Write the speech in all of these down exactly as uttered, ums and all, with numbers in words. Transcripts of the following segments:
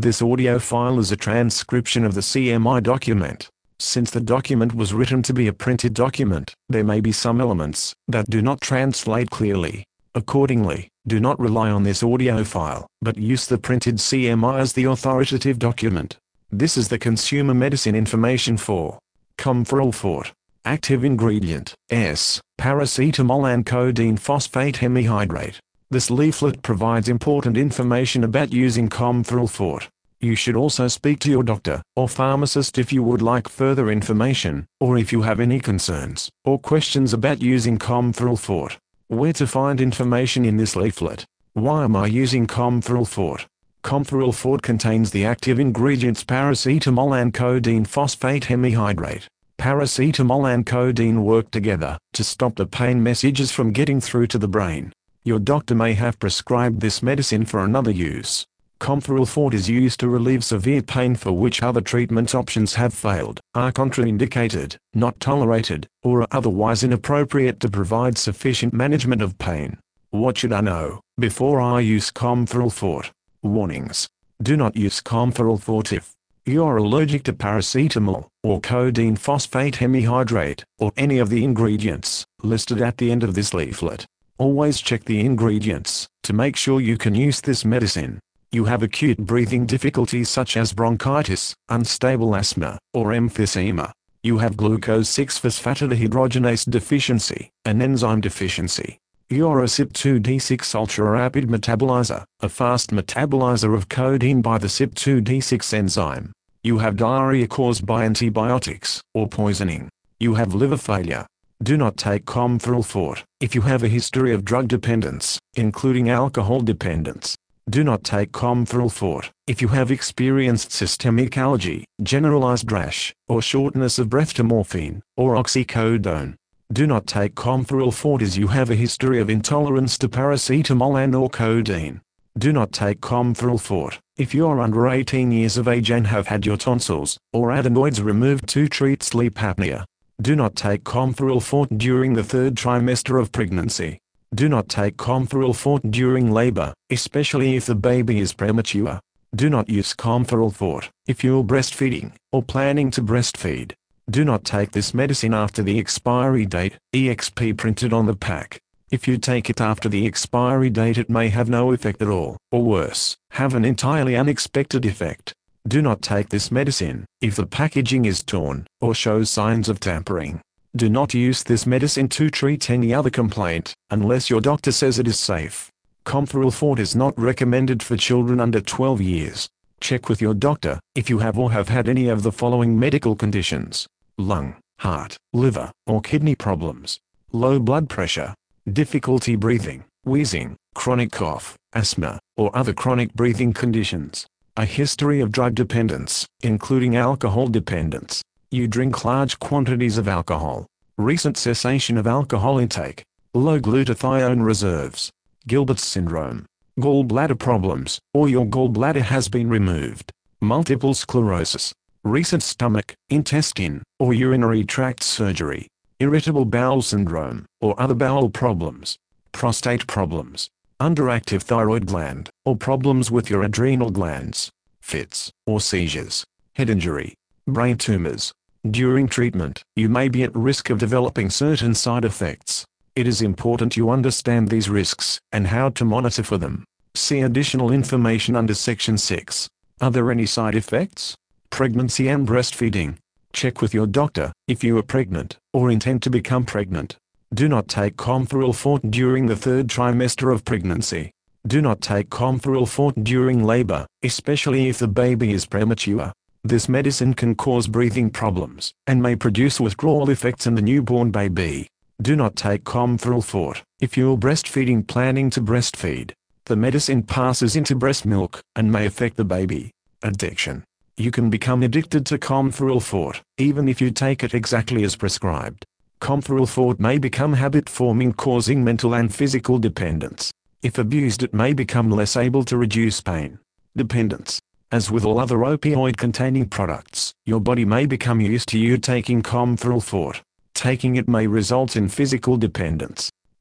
This audio file is a transcription of the C M I document. Since the document was written to be a printed document, there may be some elements that do not translate clearly. Accordingly, do not rely on this audio file, but use the printed C M I as the authoritative document. This is the consumer medicine information for Comferl Fort. Active ingredient, S, paracetamol and codeine phosphate hemihydrate. This leaflet provides important information about using Comferl Fort. You should also speak to your doctor or pharmacist if you would like further information, or if you have any concerns or questions about using Comferl Fort. Where to find information in this leaflet? Why am I using Comferl Fort? Comferl Fort contains the active ingredients paracetamol and codeine phosphate hemihydrate. Paracetamol and codeine work together to stop the pain messages from getting through to the brain. Your doctor may have prescribed this medicine for another use. Comferl Fort is used to relieve severe pain for which other treatment options have failed, are contraindicated, not tolerated, or are otherwise inappropriate to provide sufficient management of pain. What should I know before I use Comferl Fort? Warnings. Do not use Comferl Fort if you are allergic to paracetamol, or codeine phosphate hemihydrate, or any of the ingredients listed at the end of this leaflet. Always check the ingredients to make sure you can use this medicine. You have acute breathing difficulties such as bronchitis, unstable asthma, or emphysema. You have glucose six phosphatidehydrogenase deficiency, an enzyme deficiency. You're a C Y P two D six ultra-rapid metabolizer, a fast metabolizer of codeine by the C Y P two D six enzyme. You have diarrhea caused by antibiotics, or poisoning. You have liver failure. Do not take Comferl Fort if you have a history of drug dependence, including alcohol dependence. Do not take Comferl Fort if you have experienced systemic allergy, generalized rash, or shortness of breath to morphine, or oxycodone. Do not take Comferl Fort as you have a history of intolerance to paracetamol and or codeine. Do not take Comferl Fort if you are under eighteen years of age and have had your tonsils or adenoids removed to treat sleep apnea. Do not take Comferl Fort during the third trimester of pregnancy. Do not take Comferl Fort during labor, especially if the baby is premature. Do not use Comferl Fort if you're breastfeeding or planning to breastfeed. Do not take this medicine after the expiry date, E X P printed on the pack. If you take it after the expiry date, it may have no effect at all, or worse, have an entirely unexpected effect. Do not take this medicine if the packaging is torn or shows signs of tampering. Do not use this medicine to treat any other complaint, unless your doctor says it is safe. Comferl Fort is not recommended for children under twelve years. Check with your doctor if you have or have had any of the following medical conditions: lung, heart, liver, or kidney problems, low blood pressure, difficulty breathing, wheezing, chronic cough, asthma, or other chronic breathing conditions, a history of drug dependence, including alcohol dependence. You drink large quantities of alcohol, recent cessation of alcohol intake, low glutathione reserves, Gilbert's syndrome, gallbladder problems, or your gallbladder has been removed, multiple sclerosis, recent stomach, intestine, or urinary tract surgery, irritable bowel syndrome, or other bowel problems, prostate problems, underactive thyroid gland, or problems with your adrenal glands, fits, or seizures, head injury, brain tumors. During treatment, you may be at risk of developing certain side effects. It is important you understand these risks and how to monitor for them. See additional information under Section six. Are there any side effects? Pregnancy and breastfeeding. Check with your doctor if you are pregnant or intend to become pregnant. Do not take Comferl Fort during the third trimester of pregnancy. Do not take Comferl Fort during labor, especially if the baby is premature. This medicine can cause breathing problems and may produce withdrawal effects in the newborn baby. Do not take Comferl Fort if you're breastfeeding planning to breastfeed. The medicine passes into breast milk and may affect the baby. Addiction. You can become addicted to Comferl Fort, even if you take it exactly as prescribed. Comferl Fort may become habit-forming, causing mental and physical dependence. If abused, it may become less able to reduce pain. Dependence. As with all other opioid-containing products, your body may become used to you taking Comferl Fort. Taking it may result in physical dependence.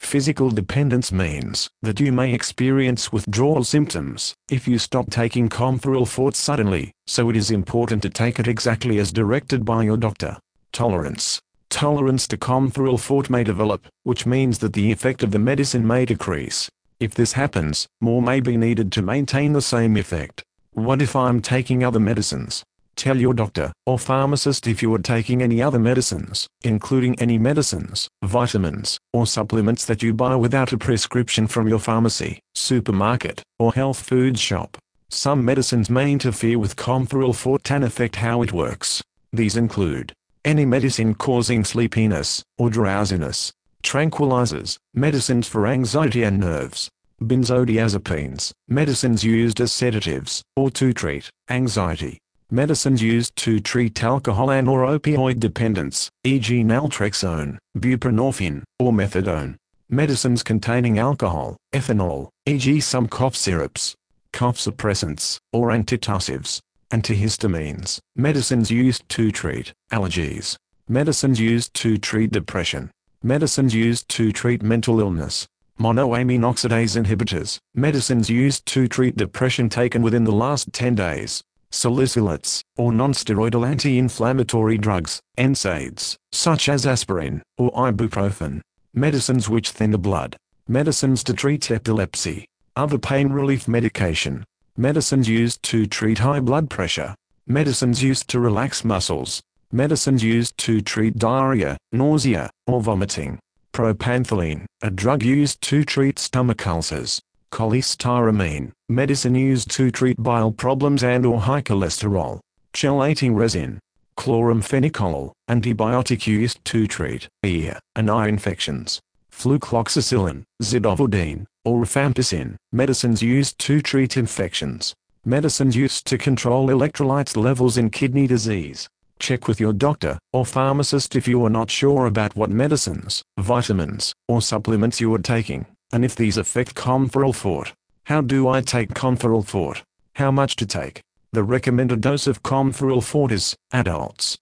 Physical dependence means that you may experience withdrawal symptoms if you stop taking Comforil Forte suddenly, so it is important to take it exactly as directed by your doctor. Tolerance. Tolerance to Comforil Forte may develop, which means that the effect of the medicine may decrease. If this happens, more may be needed to maintain the same effect. What if I'm taking other medicines? Tell your doctor or pharmacist if you are taking any other medicines, including any medicines, vitamins, or supplements that you buy without a prescription from your pharmacy, supermarket, or health food shop. Some medicines may interfere with Comforil Forte and affect how it works. These include any medicine causing sleepiness or drowsiness, tranquilizers, medicines for anxiety and nerves, benzodiazepines, medicines used as sedatives or to treat anxiety, medicines used to treat alcohol and or opioid dependence, for example naltrexone, buprenorphine, or methadone, medicines containing alcohol, ethanol, for example some cough syrups, cough suppressants, or antitussives, antihistamines, medicines used to treat allergies, medicines used to treat depression, medicines used to treat mental illness, monoamine oxidase inhibitors, medicines used to treat depression taken within the last ten days, salicylates, or nonsteroidal anti-inflammatory drugs, N SAIDs, such as aspirin, or ibuprofen, medicines which thin the blood, medicines to treat epilepsy, other pain relief medication, medicines used to treat high blood pressure, medicines used to relax muscles, medicines used to treat diarrhea, nausea, or vomiting, propanthyline, a drug used to treat stomach ulcers, cholestyramine, medicine used to treat bile problems and or high cholesterol, chelating resin, chloramphenicol, antibiotic used to treat ear and eye infections, flucloxacillin, zidovudine, or rifampicin, medicines used to treat infections, medicines used to control electrolytes levels in kidney disease. Check with your doctor or pharmacist if you are not sure about what medicines, vitamins, or supplements you are taking, and if these affect Comforil Forte. How do I take Comforil Forte? How much to take? The recommended dose of Comforil Forte is, adults,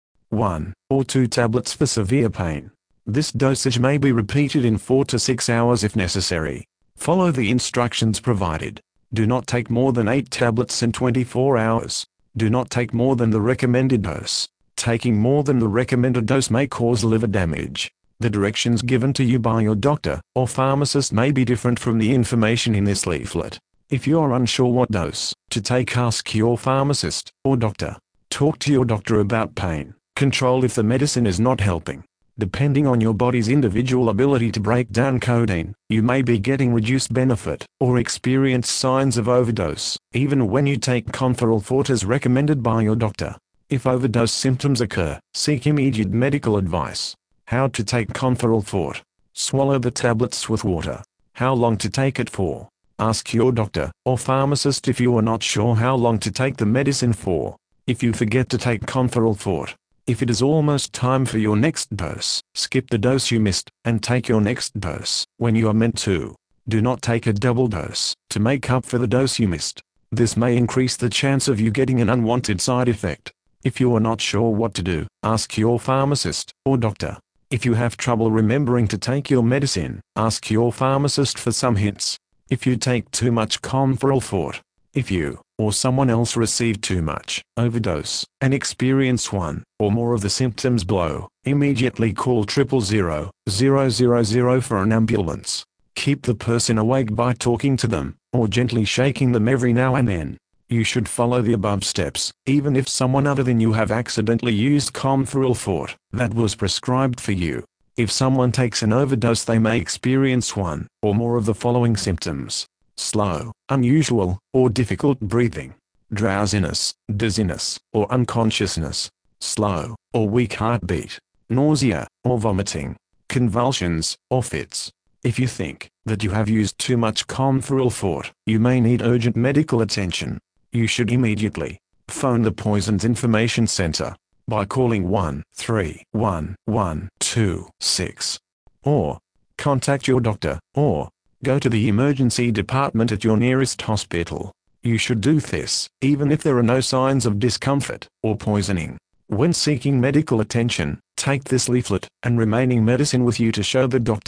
one or two tablets for severe pain. This dosage may be repeated in four to six hours if necessary. Follow the instructions provided. Do not take more than eight tablets in twenty-four hours. Do not take more than the recommended dose. Taking more than the recommended dose may cause liver damage. The directions given to you by your doctor or pharmacist may be different from the information in this leaflet. If you are unsure what dose to take, ask your pharmacist or doctor. Talk to your doctor about pain control if the medicine is not helping. Depending on your body's individual ability to break down codeine, you may be getting reduced benefit or experience signs of overdose, even when you take Comforil Forte as recommended by your doctor. If overdose symptoms occur, seek immediate medical advice. How to take Comforil Forte. Swallow the tablets with water. How long to take it for? Ask your doctor or pharmacist if you are not sure how long to take the medicine for. If you forget to take Comforil Forte, if it is almost time for your next dose, skip the dose you missed, and take your next dose when you are meant to. Do not take a double dose to make up for the dose you missed. This may increase the chance of you getting an unwanted side effect. If you are not sure what to do, ask your pharmacist or doctor. If you have trouble remembering to take your medicine, ask your pharmacist for some hints. If you take too much Comforil Forte, if you or someone else receive too much overdose and experience one or more of the symptoms below, immediately call triple zero, zero zero zero for an ambulance. Keep the person awake by talking to them or gently shaking them every now and then. You should follow the above steps, even if someone other than you have accidentally used Comforil Forte that was prescribed for you. If someone takes an overdose, they may experience one or more of the following symptoms: slow, unusual, or difficult breathing, drowsiness, dizziness, or unconsciousness, slow or weak heartbeat, nausea or vomiting, convulsions or fits. If you think that you have used too much Comforil Forte, you may need urgent medical attention. You should immediately phone the Poisons Information Center by calling one three one one two six, or contact your doctor, or go to the emergency department at your nearest hospital. You should do this even if there are no signs of discomfort or poisoning. When seeking medical attention, take this leaflet and remaining medicine with you to show the doctor.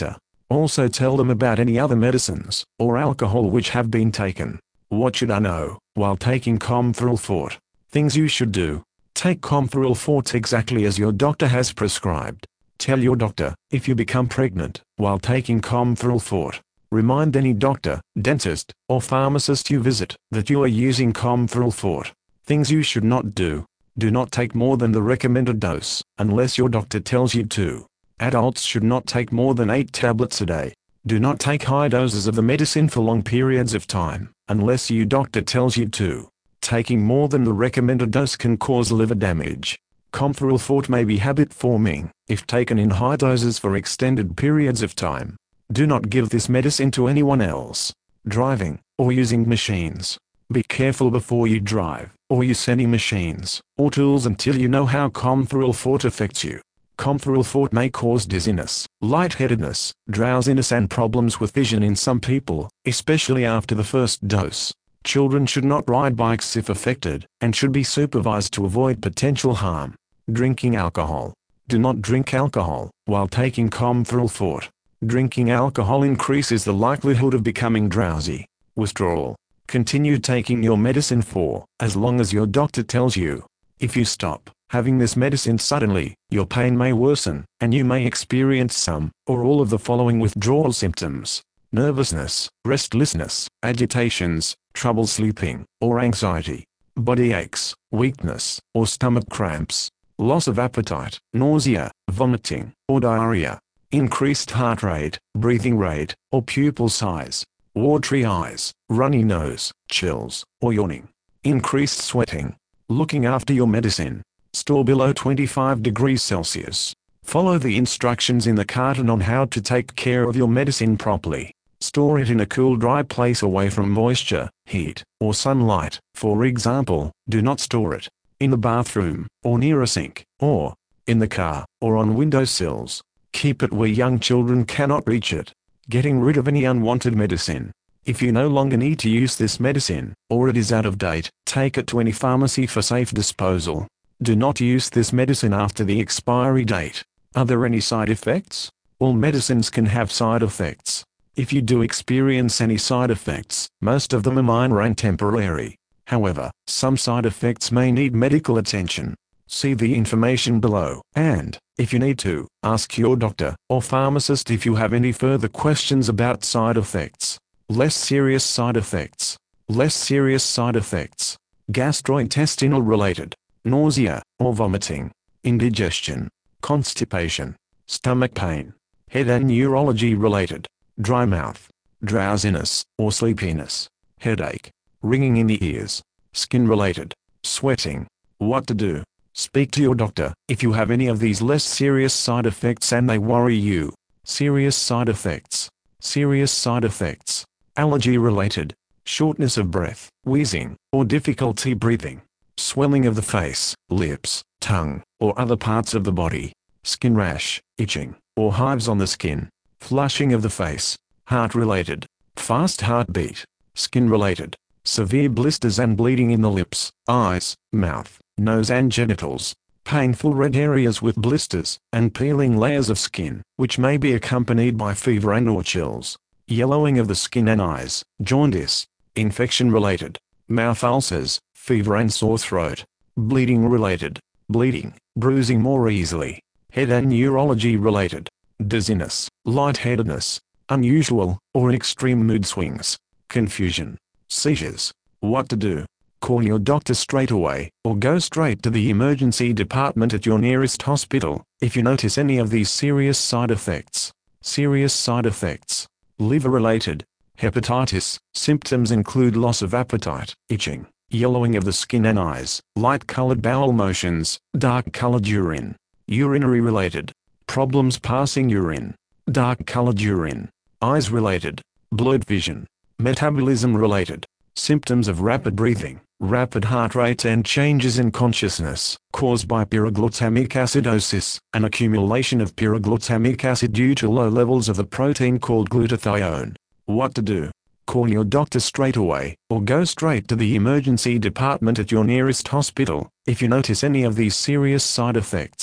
Also tell them about any other medicines or alcohol which have been taken. What should I know while taking Comferl Fort? Things you should do. Take Comferl Fort exactly as your doctor has prescribed. Tell your doctor if you become pregnant while taking Comferl Fort. Remind any doctor, dentist, or pharmacist you visit that you are using Comferl Fort. Things you should not do. Do not take more than the recommended dose, unless your doctor tells you to. Adults should not take more than eight tablets a day. Do not take high doses of the medicine for long periods of time, unless your doctor tells you to. Taking more than the recommended dose can cause liver damage. Comferl Fort may be habit-forming, if taken in high doses for extended periods of time. Do not give this medicine to anyone else. Driving, or using machines. Be careful before you drive, or use any machines, or tools until you know how Comferl Fort affects you. Comferl Fort may cause dizziness, lightheadedness, drowsiness and problems with vision in some people, especially after the first dose. Children should not ride bikes if affected, and should be supervised to avoid potential harm. Drinking alcohol. Do not drink alcohol while taking Comferl Fort. Drinking alcohol increases the likelihood of becoming drowsy. Withdrawal. Continue taking your medicine for as long as your doctor tells you. If you stop having this medicine suddenly, your pain may worsen, and you may experience some, or all of the following withdrawal symptoms: nervousness, restlessness, agitations, trouble sleeping, or anxiety, body aches, weakness, or stomach cramps, loss of appetite, nausea, vomiting, or diarrhea, increased heart rate, breathing rate, or pupil size, watery eyes, runny nose, chills, or yawning, increased sweating. Looking after your medicine. Store below twenty-five degrees Celsius. Follow the instructions in the carton on how to take care of your medicine properly. Store it in a cool, dry place away from moisture, heat, or sunlight. For example, do not store it in the bathroom, or near a sink, or in the car, or on windowsills. Keep it where young children cannot reach it. Getting rid of any unwanted medicine. If you no longer need to use this medicine, or it is out of date, take it to any pharmacy for safe disposal. Do not use this medicine after the expiry date. Are there any side effects? All medicines can have side effects. If you do experience any side effects, most of them are minor and temporary. However, some side effects may need medical attention. See the information below, and, if you need to, ask your doctor or pharmacist if you have any further questions about side effects. Less serious side effects. Less serious side effects. Gastrointestinal related. Nausea or vomiting. Indigestion. Constipation. Stomach pain. Head and neurology related. Dry mouth. Drowsiness or sleepiness. Headache. Ringing in the ears. Skin related. Sweating. What to do? Speak to your doctor if you have any of these less serious side effects and they worry you. Serious side effects. Serious side effects. Allergy related. Shortness of breath, wheezing, or difficulty breathing. Swelling of the face, lips, tongue, or other parts of the body. Skin rash, itching, or hives on the skin. Flushing of the face. Heart related. Fast heartbeat. Skin related. Severe blisters and bleeding in the lips, eyes, mouth, nose and genitals. Painful red areas with blisters, and peeling layers of skin, which may be accompanied by fever and or chills. Yellowing of the skin and eyes, jaundice. Infection related. Mouth ulcers, fever and sore throat. Bleeding related. Bleeding, bruising more easily. Head and neurology related. Dizziness, lightheadedness. Unusual, or extreme mood swings. Confusion. Seizures. What to do? Call your doctor straight away, or go straight to the emergency department at your nearest hospital, if you notice any of these serious side effects. Serious side effects. Liver-related. Hepatitis. Symptoms include loss of appetite, itching, yellowing of the skin and eyes, light-colored bowel motions, dark-colored urine. Urinary-related. Problems passing urine. Dark-colored urine. Eyes-related. Blurred vision. Metabolism-related. Symptoms of rapid breathing, rapid heart rate and changes in consciousness, caused by pyroglutamic acidosis, an accumulation of pyroglutamic acid due to low levels of the protein called glutathione. What to do? Call your doctor straight away, or go straight to the emergency department at your nearest hospital, if you notice any of these serious side effects.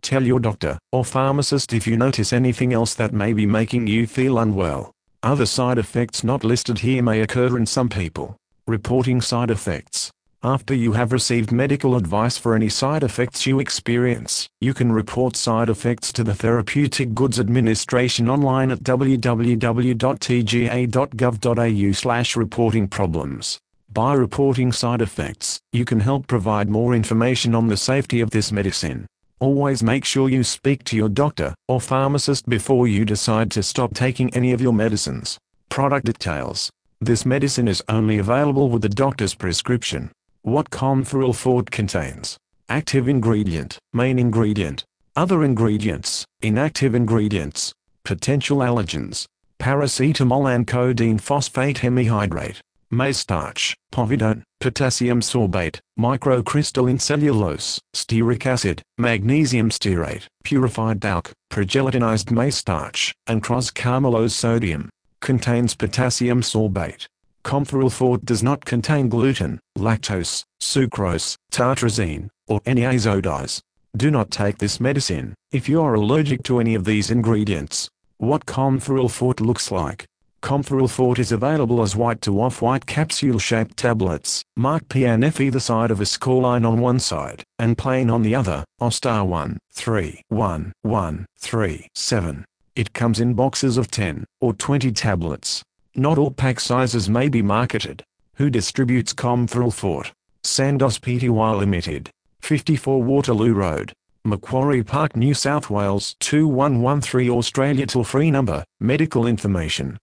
Tell your doctor or pharmacist if you notice anything else that may be making you feel unwell. Other side effects not listed here may occur in some people. Reporting side effects. After you have received medical advice for any side effects you experience, you can report side effects to the Therapeutic Goods Administration online at w w w dot t g a dot gov dot a u slash reporting problems. By reporting side effects, you can help provide more information on the safety of this medicine. Always make sure you speak to your doctor or pharmacist before you decide to stop taking any of your medicines. Product details. This medicine is only available with the doctor's prescription. What Comferil Fort contains. Active ingredient, main ingredient. Other ingredients, inactive ingredients. Potential allergens. Paracetamol and codeine phosphate hemihydrate. Maize starch, povidone, potassium sorbate, microcrystalline cellulose, stearic acid, magnesium stearate, purified talc, progelatinized maize starch, and cross-carmelose sodium. Contains potassium sorbate. Comferil Fort does not contain gluten, lactose, sucrose, tartrazine, or any azo-dyes. Do not take this medicine if you are allergic to any of these ingredients. What Comferil Fort looks like. Comferil Fort is available as white to off-white capsule-shaped tablets, marked P and F either side of a score line on one side, and plain on the other, O star one, three, one, one, three, seven. It comes in boxes of ten or twenty tablets. Not all pack sizes may be marketed. Who distributes Comferil Fort? Sandoz Pty Limited. fifty-four Waterloo Road, Macquarie Park, New South Wales two one one three Australia. Toll-free number, medical information.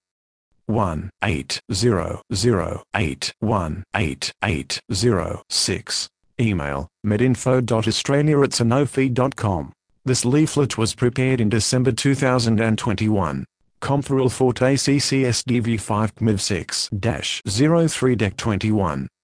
one eight zero zero eight one eight eight zero six. Email, medinfo dot australia at sanofi dot com. This leaflet was prepared in December two thousand twenty-one. Comferil Fort A C C S D V five C M V six dash zero three D E C twenty-one.